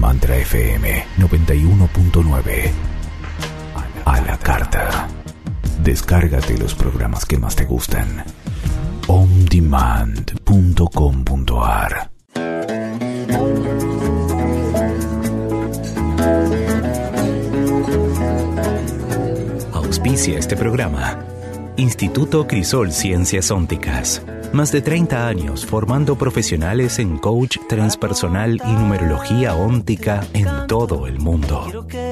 Mantra FM 91.9. A la carta. Descárgate los programas que más te gustan. ondemand.com.ar. Auspicia este programa Instituto Crisol Ciencias Ónticas. Más de 30 años formando profesionales en coach transpersonal y numerología óntica en todo el mundo. Quiero que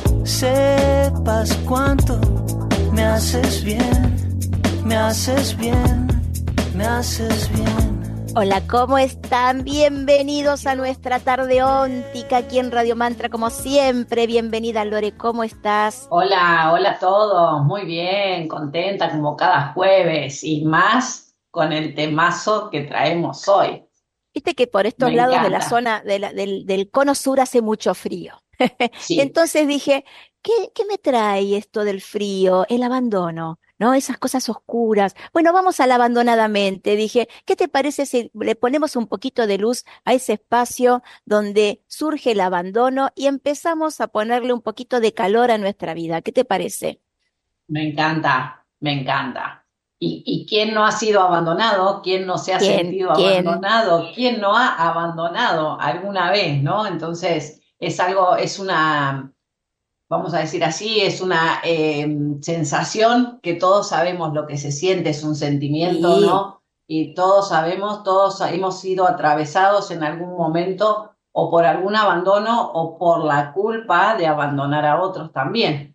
sepas cuánto me haces bien, me haces bien, me haces bien. Hola, ¿cómo están? Bienvenidos a nuestra tarde óntica aquí en Radio Mantra, como siempre. Bienvenida, Lore, ¿cómo estás? Hola a todos, muy bien, contenta como cada jueves y más con el temazo que traemos hoy. Viste que por estos Me lados de encanta. la zona del cono sur hace mucho frío. Sí, Entonces dije, ¿qué me trae esto del frío? El abandono, ¿no? Esas cosas oscuras. Bueno, vamos al abandonadamente. Dije, ¿qué te parece si le ponemos un poquito de luz a ese espacio donde surge el abandono y empezamos a ponerle un poquito de calor a nuestra vida? ¿Qué te parece? me encanta, me encanta. ¿Y quién no ha sido abandonado? ¿Quién no se ha sentido ¿Quién? abandonado? ¿Quién no ha abandonado alguna vez, no? Entonces, es una, vamos a decir así, es una sensación que todos sabemos lo que se siente, es un sentimiento, Sí. ¿no? Y todos sabemos, todos hemos sido atravesados en algún momento o por algún abandono o por la culpa de abandonar a otros también.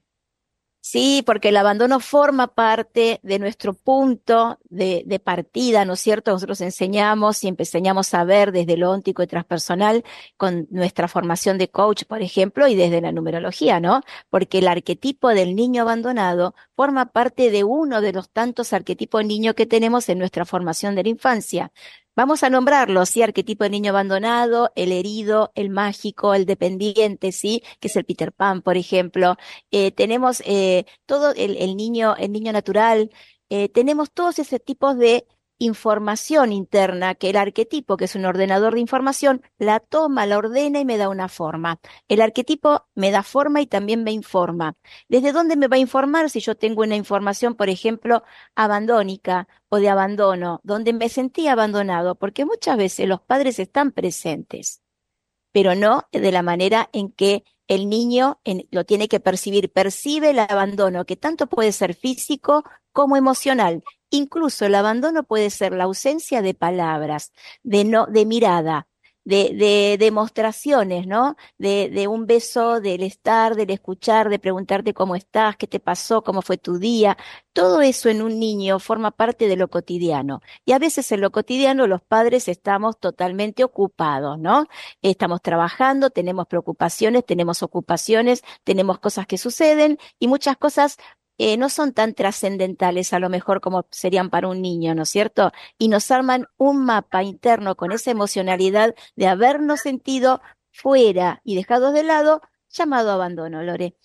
Sí, porque el abandono forma parte de nuestro punto de partida, ¿no es cierto? Nosotros enseñamos, siempre enseñamos a ver desde lo óntico y transpersonal con nuestra formación de coach, por ejemplo, y desde la numerología, ¿no? Porque el arquetipo del niño abandonado forma parte de uno de los tantos arquetipos de niño que tenemos en nuestra formación de la infancia. Vamos a nombrarlo, sí, arquetipo de niño abandonado, el herido, el mágico, el dependiente, sí, que es el Peter Pan, por ejemplo. Tenemos todo el niño natural, tenemos todos ese tipos de información interna que el arquetipo, que es un ordenador de información, la toma, la ordena y me da una forma. El arquetipo me da forma y también me informa. ¿Desde dónde me va a informar si yo tengo una información, por ejemplo, abandónica o de abandono, donde me sentí abandonado? Porque muchas veces los padres están presentes, pero no de la manera en que el niño lo tiene que percibir. Percibe el abandono, que tanto puede ser físico como emocional. Incluso el abandono puede ser la ausencia de palabras, de mirada, de demostraciones, ¿no? De un beso, del estar, del escuchar, de preguntarte cómo estás, qué te pasó, cómo fue tu día. Todo eso en un niño forma parte de lo cotidiano. Y a veces en lo cotidiano los padres estamos totalmente ocupados, ¿no? Estamos trabajando, tenemos preocupaciones, tenemos ocupaciones, tenemos cosas que suceden y muchas cosas no son tan trascendentales a lo mejor como serían para un niño, ¿no es cierto? Y nos arman un mapa interno con esa emocionalidad de habernos sentido fuera y dejados de lado, llamado abandono, Lore.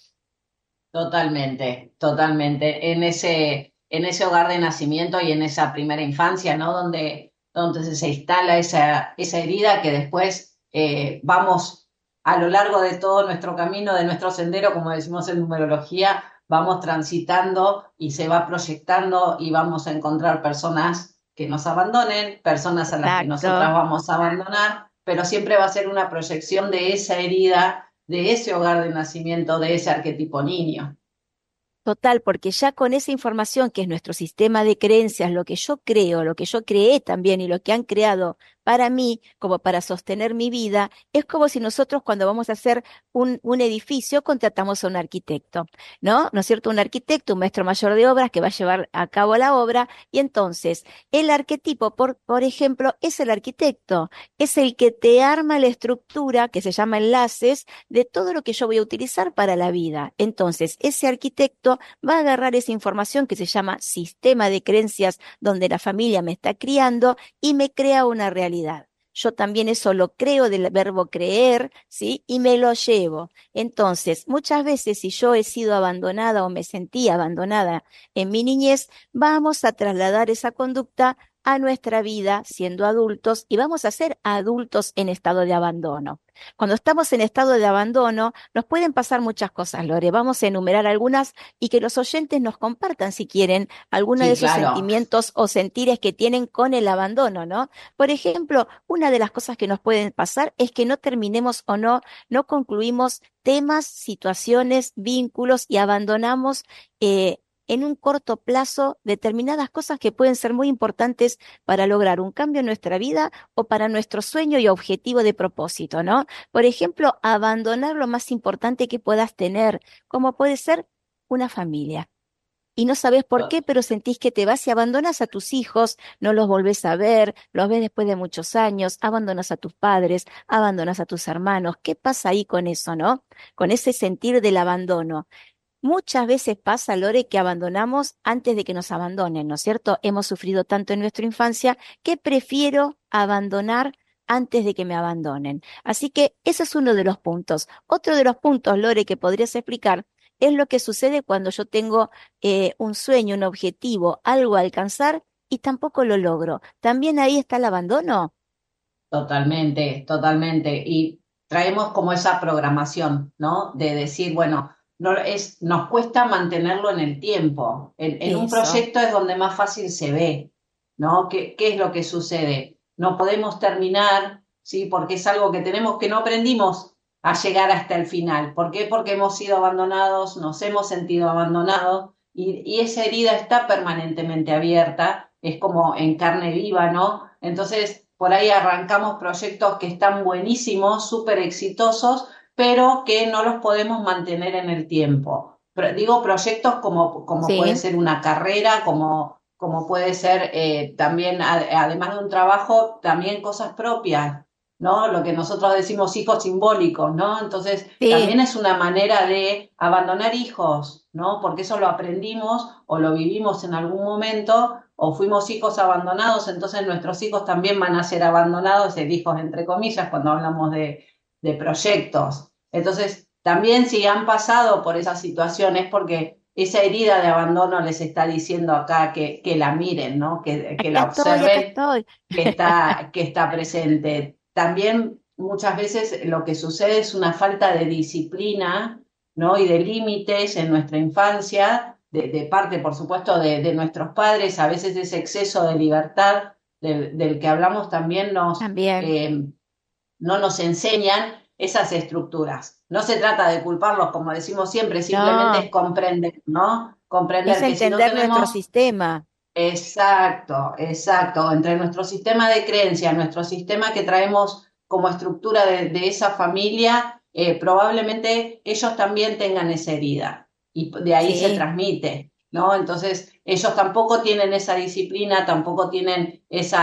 Totalmente, totalmente. En ese hogar de nacimiento y en esa primera infancia, ¿no? Donde se instala esa herida que después vamos a lo largo de todo nuestro camino, de nuestro sendero, como decimos en numerología, vamos transitando y se va proyectando y vamos a encontrar personas que nos abandonen, personas a las que nosotras Exacto. vamos a abandonar, pero siempre va a ser una proyección de esa herida, de ese hogar de nacimiento, de ese arquetipo niño. Total, porque ya con esa información que es nuestro sistema de creencias, lo que yo creo, lo que yo creé también y lo que han creado para mí, como para sostener mi vida, es como si nosotros cuando vamos a hacer un edificio contratamos a un arquitecto, ¿no? ¿No es cierto? Un arquitecto, un maestro mayor de obras que va a llevar a cabo la obra y entonces el arquetipo, por ejemplo, es el arquitecto, es el que te arma la estructura que se llama enlaces de todo lo que yo voy a utilizar para la vida. Entonces, ese arquitecto va a agarrar esa información que se llama sistema de creencias donde la familia me está criando y me crea una realidad. Yo también eso lo creo del verbo creer, ¿sí? Y me lo llevo. Entonces, muchas veces si yo he sido abandonada o me sentí abandonada en mi niñez, vamos a trasladar esa conducta a nuestra vida siendo adultos y vamos a ser adultos en estado de abandono. Cuando estamos en estado de abandono, nos pueden pasar muchas cosas, Lore. Vamos a enumerar algunas y que los oyentes nos compartan, si quieren, alguno de Sí, esos claro, sentimientos o sentires que tienen con el abandono, ¿no? Por ejemplo, una de las cosas que nos pueden pasar es que no terminemos o no concluimos temas, situaciones, vínculos y abandonamos en un corto plazo determinadas cosas que pueden ser muy importantes para lograr un cambio en nuestra vida o para nuestro sueño y objetivo de propósito, ¿no? Por ejemplo, abandonar lo más importante que puedas tener, como puede ser una familia. Y no sabes por qué, pero sentís que te vas y abandonas a tus hijos, no los volvés a ver, los ves después de muchos años, abandonas a tus padres, abandonas a tus hermanos. ¿Qué pasa ahí con eso, no? Con ese sentir del abandono. Muchas veces pasa, Lore, que abandonamos antes de que nos abandonen, ¿no es cierto? Hemos sufrido tanto en nuestra infancia que prefiero abandonar antes de que me abandonen. Así que ese es uno de los puntos. Otro de los puntos, Lore, que podrías explicar es lo que sucede cuando yo tengo un sueño, un objetivo, algo a alcanzar y tampoco lo logro. ¿También ahí está el abandono? totalmente, totalmente. Y traemos como esa programación, ¿no? De decir, bueno, nos cuesta mantenerlo en el tiempo. En un Eso. proyecto es donde más fácil se ve, ¿no? ¿Qué es lo que sucede? No podemos terminar, ¿sí? Porque es algo que tenemos que no aprendimos a llegar hasta el final. ¿Por qué? Porque hemos sido abandonados, nos hemos sentido abandonados y esa herida está permanentemente abierta, es como en carne viva, ¿no? Entonces, por ahí arrancamos proyectos que están buenísimos, súper exitosos, pero que no los podemos mantener en el tiempo. Digo proyectos como puede Sí, ser una carrera, como puede ser también, además de un trabajo, también cosas propias, ¿no? Lo que nosotros decimos hijos simbólicos, ¿no? Entonces, sí. también es una manera de abandonar hijos, ¿no? Porque eso lo aprendimos o lo vivimos en algún momento o fuimos hijos abandonados, entonces nuestros hijos también van a ser abandonados, hijos entre comillas, cuando hablamos de proyectos. Entonces, también si han pasado por esas situaciones, porque esa herida de abandono les está diciendo acá que la miren, ¿no? Que la Acá observen, estoy. que está presente. También muchas veces lo que sucede es una falta de disciplina, ¿no? Y de límites en nuestra infancia, de parte, por supuesto, de nuestros padres, a veces ese exceso de libertad del que hablamos también También. no nos enseñan esas estructuras. No se trata de culparlos, como decimos siempre, simplemente No, es comprender, ¿no? es Comprender que si no entender nuestro tenemos. sistema. Exacto, exacto. Entre nuestro sistema de creencia, nuestro sistema que traemos como estructura de esa familia, probablemente ellos también tengan esa herida y de ahí se Sí, transmite, ¿no? Entonces, ellos tampoco tienen esa disciplina, tampoco tienen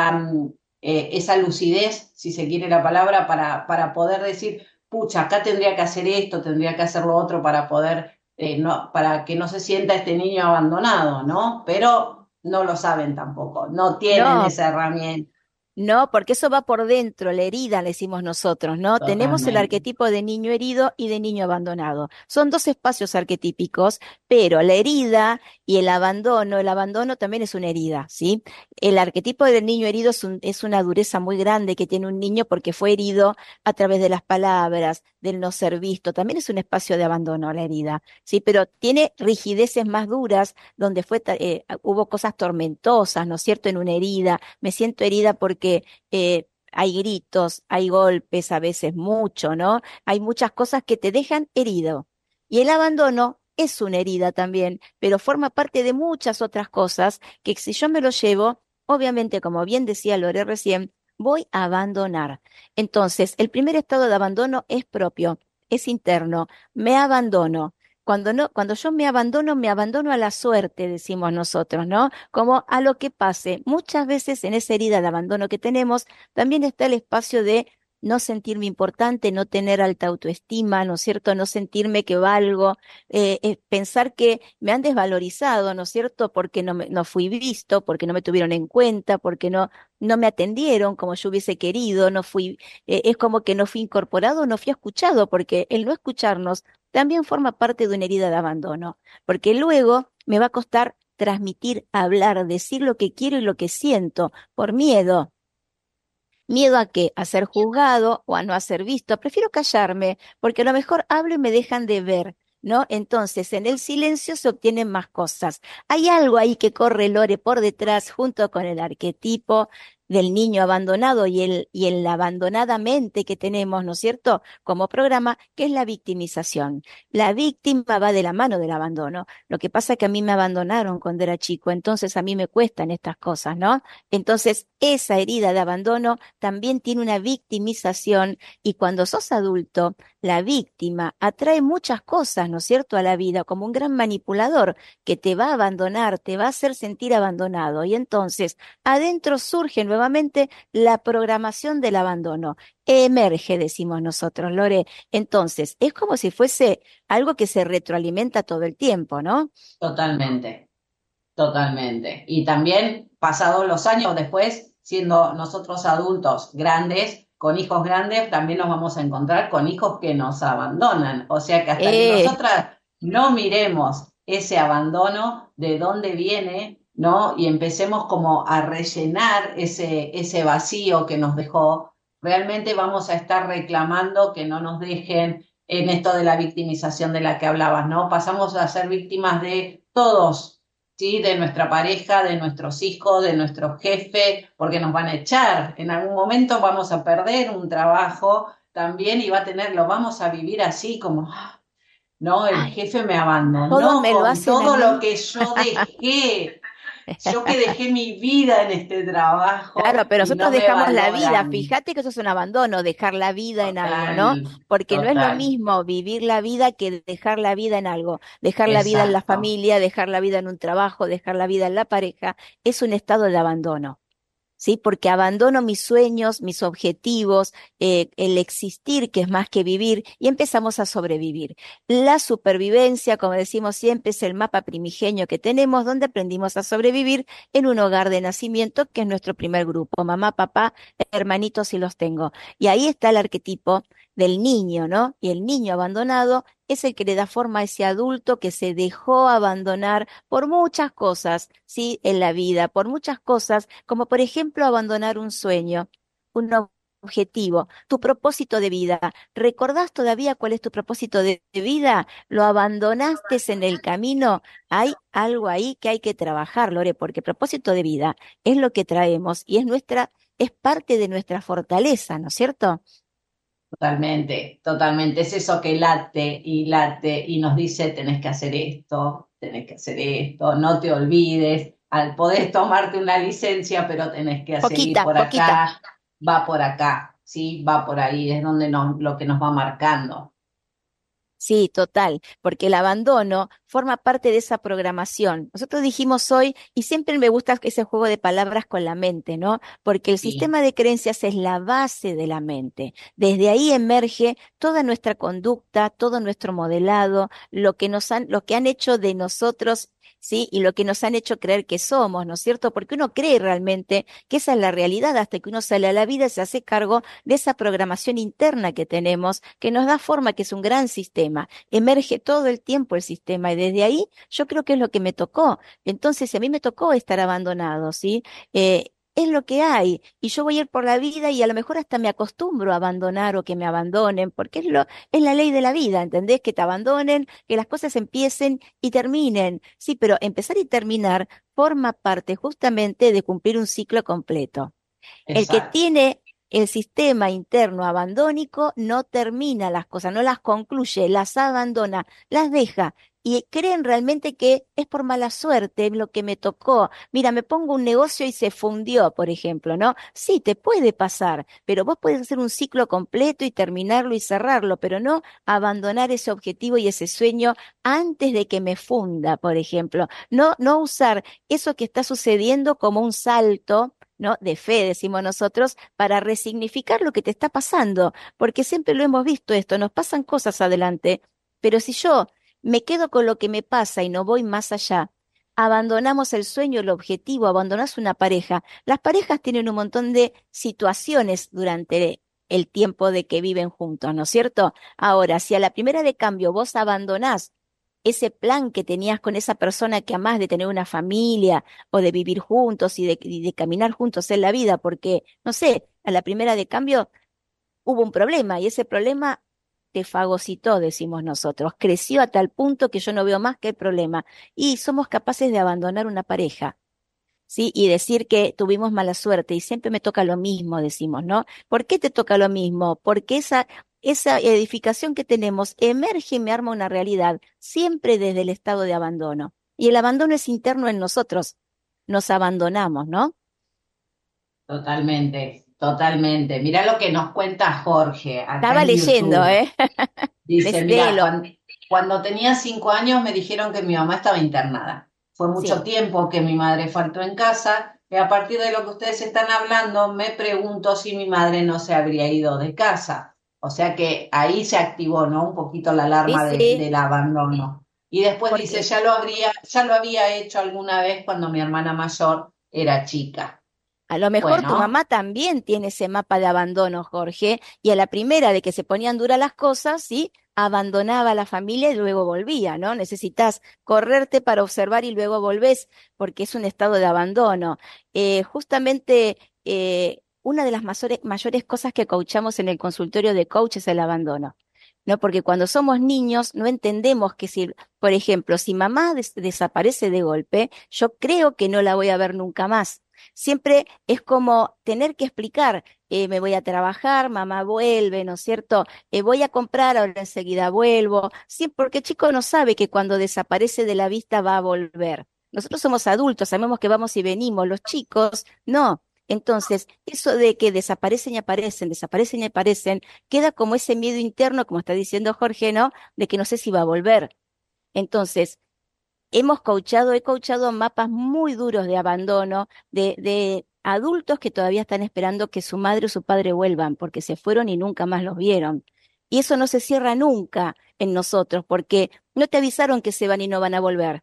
esa lucidez, si se quiere la palabra, para poder decir, pucha, acá tendría que hacer esto, tendría que hacer lo otro para poder, no, para que no se sienta este niño abandonado, ¿no? Pero no lo saben tampoco, no tienen no, esa herramienta. no, porque eso va por dentro, la herida, le decimos nosotros, ¿no? Tenemos el Totalmente. arquetipo de niño herido y de niño abandonado. Son dos espacios arquetípicos, pero la herida y el abandono también es una herida, ¿sí? El arquetipo del niño herido es una dureza muy grande que tiene un niño porque fue herido a través de las palabras, del no ser visto. También es un espacio de abandono, la herida, ¿sí? Pero tiene rigideces más duras donde hubo cosas tormentosas, ¿no es cierto? En una herida. Me siento herida porque hay gritos, hay golpes, a veces mucho, ¿no? Hay muchas cosas que te dejan herido. Y el abandono es una herida también, pero forma parte de muchas otras cosas que si yo me lo llevo, obviamente, como bien decía Lore recién, voy a abandonar. Entonces, el primer estado de abandono es propio, es interno, me abandono. Cuando no, cuando yo me abandono a la suerte, decimos nosotros, ¿no? Como a lo que pase. Muchas veces en esa herida de abandono que tenemos, también está el espacio de no sentirme importante, no tener alta autoestima, ¿no es cierto? No sentirme que valgo, pensar que me han desvalorizado, ¿no es cierto? Porque no fui visto, porque no me tuvieron en cuenta, porque no me atendieron como yo hubiese querido, es como que no fui incorporado, no fui escuchado, porque el no escucharnos también forma parte de una herida de abandono, porque luego me va a costar transmitir, hablar, decir lo que quiero y lo que siento, por miedo. ¿Miedo a qué? A ser juzgado o a no ser visto. Prefiero callarme, porque a lo mejor hablo y me dejan de ver, ¿no? Entonces, en el silencio se obtienen más cosas. Hay algo ahí que corre, Lore, por detrás, junto con el arquetipo del niño abandonado y el abandonadamente que tenemos, ¿no es cierto?, como programa, que es la victimización. La víctima va de la mano del abandono. Lo que pasa es que a mí me abandonaron cuando era chico, entonces a mí me cuestan estas cosas, ¿no? Entonces, esa herida de abandono también tiene una victimización y cuando sos adulto, la víctima atrae muchas cosas, ¿no es cierto?, a la vida, como un gran manipulador que te va a abandonar, te va a hacer sentir abandonado. Y entonces, adentro surge nuevamente la programación del abandono. Emerge, decimos nosotros, Lore. Entonces, es como si fuese algo que se retroalimenta todo el tiempo, ¿no? Totalmente, totalmente. Y también, pasados los años después, siendo nosotros adultos grandes, con hijos grandes, también nos vamos a encontrar con hijos que nos abandonan. O sea que hasta que nosotras no miremos ese abandono, de dónde viene, ¿no? Y empecemos como a rellenar ese vacío que nos dejó, realmente vamos a estar reclamando que no nos dejen en esto de la victimización de la que hablabas, ¿no? Pasamos a ser víctimas de todos, ¿sí? De nuestra pareja, de nuestros hijos, de nuestro jefe, porque nos van a echar. En algún momento vamos a perder un trabajo también y lo vamos a vivir así como, no, el jefe me Todos abandonó me lo con hacen a todo lo mí. que yo dejé. Yo que dejé mi vida en este Claro, trabajo pero y nosotros no me dejamos la vida. valoran. Fíjate que eso es un abandono, dejar la vida en algo, ¿no? Total, Porque no es lo total. mismo vivir la vida que dejar la vida en algo. Dejar la vida en la Exacto. familia, dejar la vida en un trabajo, dejar la vida en la pareja, es un estado de abandono. ¿Sí? Porque abandono mis sueños, mis objetivos, el existir, que es más que vivir, y empezamos a sobrevivir. La supervivencia, como decimos siempre, es el mapa primigenio que tenemos, donde aprendimos a sobrevivir en un hogar de nacimiento, que es nuestro primer grupo, mamá, papá, hermanitos, si los tengo. Y ahí está el arquetipo del niño, ¿no? Y el niño abandonado es el que le da forma a ese adulto que se dejó abandonar por muchas cosas, ¿sí? En la vida, por muchas cosas, como por ejemplo abandonar un sueño, un objetivo, tu propósito de vida. ¿Recordás todavía cuál es tu propósito de vida? ¿Lo abandonaste en el camino? Hay algo ahí que hay que trabajar, Lore, porque propósito de vida es lo que traemos y es parte de nuestra fortaleza, ¿no es cierto? Totalmente, totalmente. Es eso que late y nos dice, tenés que hacer esto, no te olvides, al poder tomarte una licencia, pero tenés que seguir Poquita, por poquita. acá, va por acá, ¿sí? Va por ahí, es donde lo que nos va marcando. Sí, total, porque el abandono forma parte de esa programación. Nosotros dijimos hoy, y siempre me gusta ese juego de palabras con la mente, ¿no? Porque el Sí, sistema de creencias es la base de la mente. Desde ahí emerge toda nuestra conducta, todo nuestro modelado, lo que han hecho de nosotros. Sí, y lo que nos han hecho creer que somos, ¿no es cierto? Porque uno cree realmente que esa es la realidad hasta que uno sale a la vida y se hace cargo de esa programación interna que tenemos, que nos da forma, que es un gran sistema. Emerge todo el tiempo el sistema y desde ahí yo creo que es lo que me tocó. Entonces, a mí me tocó estar abandonado, ¿sí? Es lo que hay y yo voy a ir por la vida y a lo mejor hasta me acostumbro a abandonar o que me abandonen, porque es la ley de la vida, ¿entendés? Que te abandonen, que las cosas empiecen y terminen. Sí, pero empezar y terminar forma parte justamente de cumplir un ciclo completo. El que exacto. tiene el sistema interno abandónico no termina las cosas, no las concluye, las abandona, las deja y creen realmente que es por mala suerte lo que me tocó. Mira, me pongo un negocio y se fundió, por ejemplo, ¿no? Sí, te puede pasar, pero vos puedes hacer un ciclo completo y terminarlo y cerrarlo, pero no abandonar ese objetivo y ese sueño antes de que me funda, por ejemplo. No usar eso que está sucediendo como un salto, ¿no? De fe, decimos nosotros, para resignificar lo que te está pasando, porque siempre lo hemos visto esto, nos pasan cosas adelante, pero si yo me quedo con lo que me pasa y no voy más allá, abandonamos el sueño, el objetivo, abandonás una pareja. Las parejas tienen un montón de situaciones durante el tiempo de que viven juntos, ¿no es cierto? Ahora, si a la primera de cambio vos abandonás ese plan que tenías con esa persona que amás de tener una familia o de vivir juntos y de caminar juntos en la vida, porque, no sé, a la primera de cambio hubo un problema y ese problema te fagocitó, decimos nosotros, creció a tal punto que yo no veo más que el problema y somos capaces de abandonar una pareja. ¿Sí? Y decir que tuvimos mala suerte y siempre me toca lo mismo, decimos, ¿no? ¿Por qué te toca lo mismo? Porque esa edificación que tenemos emerge y me arma una realidad, siempre desde el estado de abandono. Y el abandono es interno en nosotros. Nos abandonamos, ¿no? Totalmente, totalmente. Mirá lo que nos cuenta Jorge acá Estaba en leyendo, YouTube. ¿eh? Dice, mira, Léelo. cuando tenía 5 años me dijeron que mi mamá estaba internada. Fue mucho Sí, tiempo que mi madre faltó en casa y a partir de lo que ustedes están hablando me pregunto si mi madre no se habría ido de casa. O sea que ahí se activó, ¿no? Un poquito la sí, alarma sí, del abandono. Y después dice, porque ya lo había hecho alguna vez cuando mi hermana mayor era chica. a lo mejor tu Bueno. mamá también tiene ese mapa de abandono, Jorge, y a la primera de que se ponían duras las cosas, sí, abandonaba a la familia y luego volvía, ¿no? Necesitas correrte para observar y luego volvés, porque es un estado de abandono. Justamente una de las mayores cosas que coachamos en el consultorio de coach es el abandono. ¿No? Porque cuando somos niños no entendemos que si, por ejemplo, si mamá desaparece de golpe, yo creo que no la voy a ver nunca más. Siempre es como tener que explicar, me voy a trabajar, mamá vuelve, ¿no es cierto? Voy a comprar, ahora enseguida vuelvo. Sí, porque el chico no sabe que cuando desaparece de la vista va a volver. Nosotros somos adultos, sabemos que vamos y venimos, los chicos no. Entonces, eso de que desaparecen y aparecen, queda como ese miedo interno, como está diciendo Jorge, ¿no? De que no sé si va a volver. Entonces, he coachado mapas muy duros de abandono, de adultos que todavía están esperando que su madre o su padre vuelvan, porque se fueron y nunca más los vieron. Y eso no se cierra nunca en nosotros, porque no te avisaron que se van y no van a volver.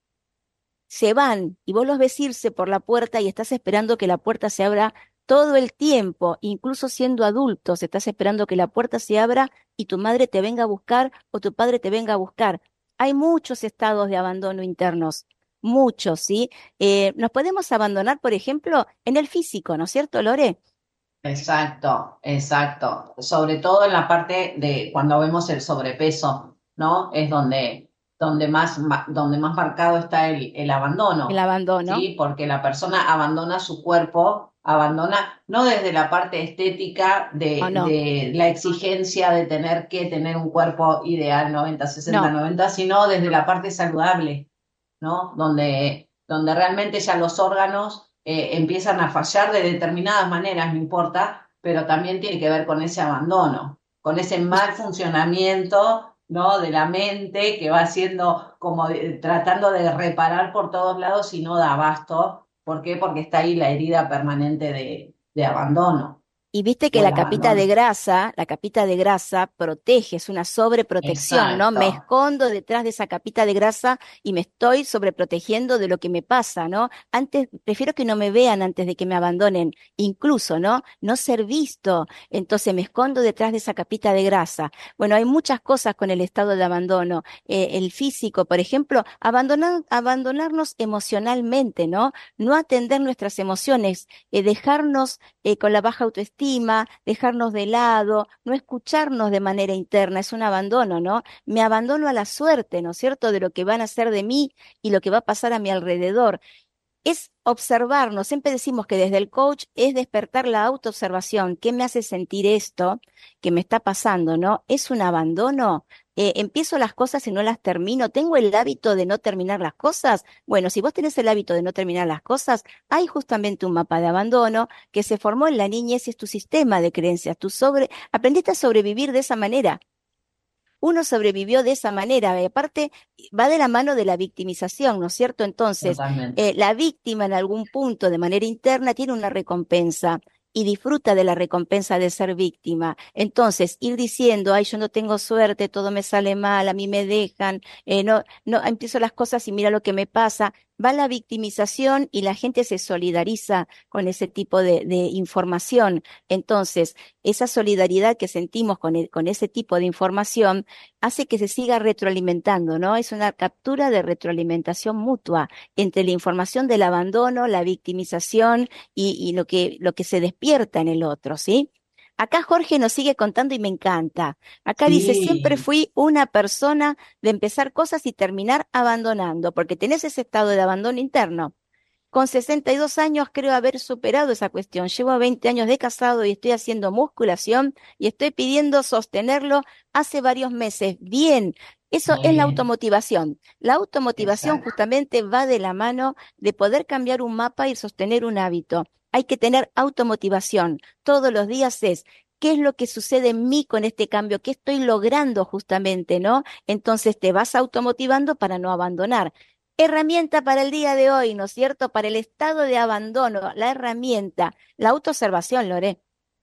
Se van y vos los ves irse por la puerta y estás esperando que la puerta se abra todo el tiempo, incluso siendo adultos, estás esperando que la puerta se abra y tu madre te venga a buscar o tu padre te venga a buscar. Hay muchos estados de abandono internos, muchos, ¿sí? Nos podemos abandonar, por ejemplo, en el físico, ¿no es cierto, Lore? Exacto, exacto. Sobre todo en la parte de cuando vemos el sobrepeso, ¿no? Es donde más marcado está el El abandono, abandono, ¿sí? Porque la persona abandona su cuerpo, abandona, no desde la parte estética ¿o no? de la exigencia de tener que tener un cuerpo ideal 90-60-90, No. 90, sino desde la parte saludable, ¿no? Donde realmente ya los órganos empiezan a fallar de determinadas maneras, no importa, pero también tiene que ver con ese abandono, con ese mal funcionamiento, ¿no? De la mente que va haciendo como tratando de reparar por todos lados y no da abasto. ¿Por qué? Porque está ahí la herida permanente de abandono Y viste que o el abandono. la capita de grasa protege, es una sobreprotección, ¿no? Exacto. Me escondo detrás de esa capita de grasa y me estoy sobreprotegiendo de lo que me pasa, ¿no? Antes, prefiero que no me vean antes de que me abandonen, incluso, ¿no? No ser visto. Entonces me escondo detrás de esa capita de grasa. Bueno, hay muchas cosas con el estado de abandono. El físico, por ejemplo, abandonarnos emocionalmente, ¿no? No atender nuestras emociones, dejarnos con la baja autoestima, dejarnos de lado, no escucharnos de manera interna, es un abandono, ¿no? Me abandono a la suerte, ¿no es cierto?, de lo que van a hacer de mí y lo que va a pasar a mi alrededor. Es observarnos, siempre decimos que desde el coach es despertar la autoobservación. ¿Qué me hace sentir esto que me está pasando, no? ¿Es un abandono? ¿Empiezo las cosas y no las termino? ¿Tengo el hábito de no terminar las cosas? Bueno, si vos tenés el hábito de no terminar las cosas, hay justamente un mapa de abandono que se formó en la niñez y es tu sistema de creencias. Aprendiste a sobrevivir de esa manera. Uno sobrevivió de esa manera, y aparte va de la mano de la victimización, ¿no es cierto? Entonces, Totalmente. la víctima en algún punto de manera interna tiene una recompensa y disfruta de la recompensa de ser víctima. Entonces, ir diciendo, ay, yo no tengo suerte, todo me sale mal, a mí me dejan, no, empiezo las cosas y mira lo que me pasa, va la victimización y la gente se solidariza con ese tipo de información. Entonces, esa solidaridad que sentimos con ese tipo de información hace que se siga retroalimentando, ¿no? Es una captura de retroalimentación mutua entre la información del abandono, la victimización y lo que se despierta en el otro, ¿sí? Acá Jorge nos sigue contando y me encanta. Acá dice, siempre Sí, fui una persona de empezar cosas y terminar abandonando, porque tenés ese estado de abandono interno. Con 62 años creo haber superado esa cuestión. Llevo 20 años de casado y estoy haciendo musculación y estoy pidiendo sostenerlo hace varios meses. Bien, eso muy es la bien, automotivación. La automotivación exacto. justamente va de la mano de poder cambiar un mapa y sostener un hábito. Hay que tener automotivación. Todos los días es, ¿qué es lo que sucede en mí con este cambio? ¿Qué estoy logrando justamente, no? Entonces te vas automotivando para no abandonar. Herramienta para el día de hoy, ¿no es cierto? Para el estado de abandono, la herramienta, la autoobservación, Lore,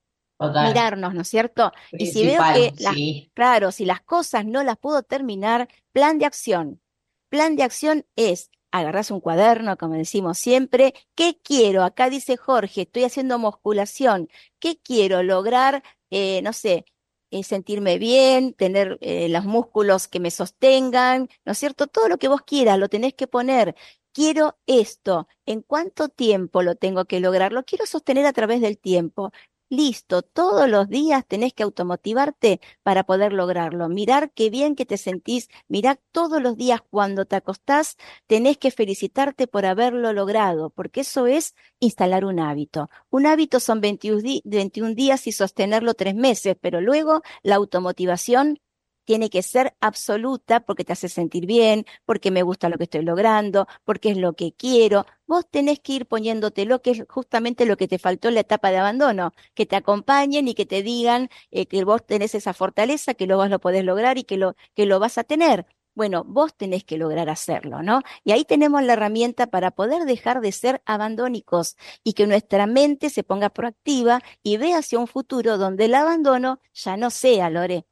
Total, mirarnos, ¿no es cierto? Y si veo principal, que sí. claro, si las cosas no las puedo terminar, plan de acción. Plan de acción es agarrás un cuaderno, como decimos siempre. ¿Qué quiero? Acá dice Jorge, estoy haciendo musculación. ¿Qué quiero lograr? No sé, sentirme bien, tener los músculos que me sostengan, ¿no es cierto? Todo lo que vos quieras, lo tenés que poner. Quiero esto. ¿En cuánto tiempo lo tengo que lograr? Lo quiero sostener a través del tiempo. Listo, todos los días tenés que automotivarte para poder lograrlo. Mirar qué bien que te sentís, mirar todos los días cuando te acostás, tenés que felicitarte por haberlo logrado, porque eso es instalar un hábito. Un hábito son 21 días y sostenerlo 3 meses, pero luego la automotivación tiene que ser absoluta porque te hace sentir bien, porque me gusta lo que estoy logrando, porque es lo que quiero. Vos tenés que ir poniéndote lo que es justamente lo que te faltó en la etapa de abandono, que te acompañen y que te digan que vos tenés esa fortaleza, que vos lo podés lograr y que lo vas a tener. Bueno, vos tenés que lograr hacerlo, ¿no? Y ahí tenemos la herramienta para poder dejar de ser abandónicos y que nuestra mente se ponga proactiva y vea hacia un futuro donde el abandono ya no sea, Lore.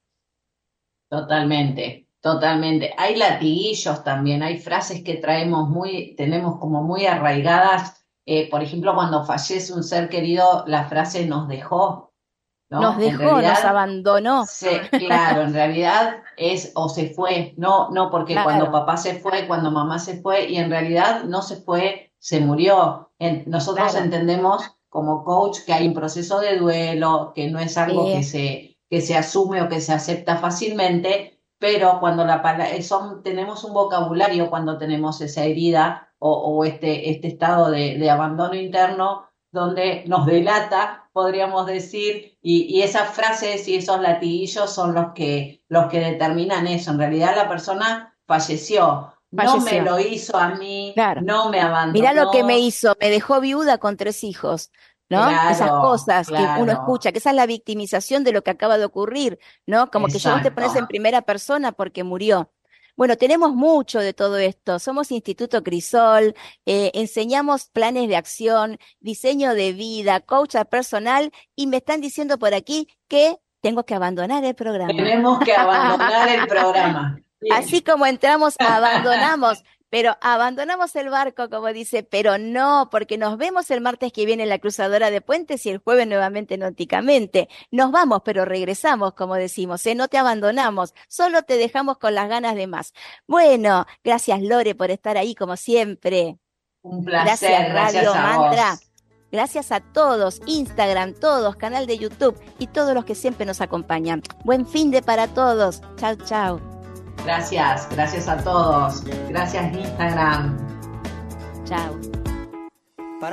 Totalmente, totalmente. Hay latiguillos también, hay frases que tenemos como muy arraigadas. Por ejemplo, cuando fallece un ser querido, la frase nos dejó, Nos ¿no? En dejó, nos realidad, abandonó. claro, en realidad es o se fue, no, porque cuando Claro, papá se fue, cuando mamá se fue, y en realidad no se fue, se murió. Nosotros claro. entendemos como coach que hay un proceso de duelo, que no es algo Sí, que se asume o que se acepta fácilmente, pero cuando tenemos un vocabulario cuando tenemos esa herida o este estado de abandono interno donde nos delata, podríamos decir, y esas frases y esos latiguillos son los que determinan eso. En realidad la persona falleció, no me falleció. lo hizo a mí, Claro. no me Mirá lo que me abandonó, hizo, me dejó viuda con 3 hijos, ¿no? Esas claro, cosas que uno claro, escucha, que esa es la victimización de lo que acaba de ocurrir, ¿no? Como que vos te pones en exacto. primera persona porque murió. Bueno, tenemos mucho de todo esto. Somos Instituto Crisol, enseñamos planes de acción, diseño de vida, coach personal, y me están diciendo por aquí que tengo que abandonar el programa. Tenemos que abandonar el programa. Así Bien. como entramos, abandonamos, pero abandonamos el barco, como dice, pero no, porque nos vemos el martes que viene en la Cruzadora de Puentes y el jueves nuevamente Nóticamente. Nos vamos, pero regresamos, como decimos, ¿eh? No te abandonamos, solo te dejamos con las ganas de más. Bueno, gracias Lore por estar ahí, como siempre. Un Gracias placer, gracias Radio a Mantra. vos. Gracias a todos, Instagram, todos, canal de YouTube y todos los que siempre nos acompañan. Buen fin de para todos. Chau, chau. Gracias, gracias a todos. Gracias Instagram. Chao. Para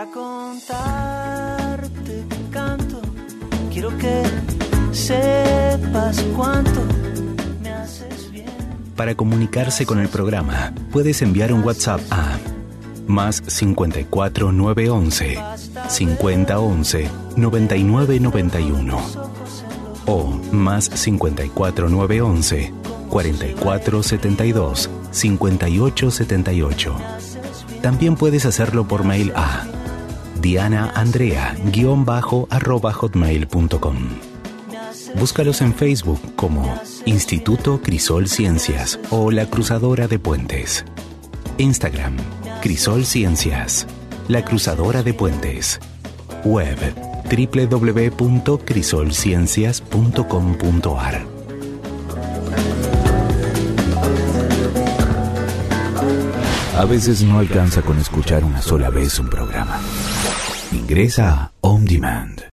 contarte canto, quiero que sepas cuánto me haces bien. Para comunicarse con el programa, puedes enviar un WhatsApp a más 54 911 5011 9991 o más 54 911 4472 5878. También puedes hacerlo por mail a dianaandrea_@hotmail.com. Búscalos en Facebook como Instituto Crisol Ciencias o La Cruzadora de Puentes. Instagram, Crisol Ciencias, la cruzadora de puentes. Web www.crisolciencias.com.ar. A veces no alcanza con escuchar una sola vez un programa. Ingresa a On Demand.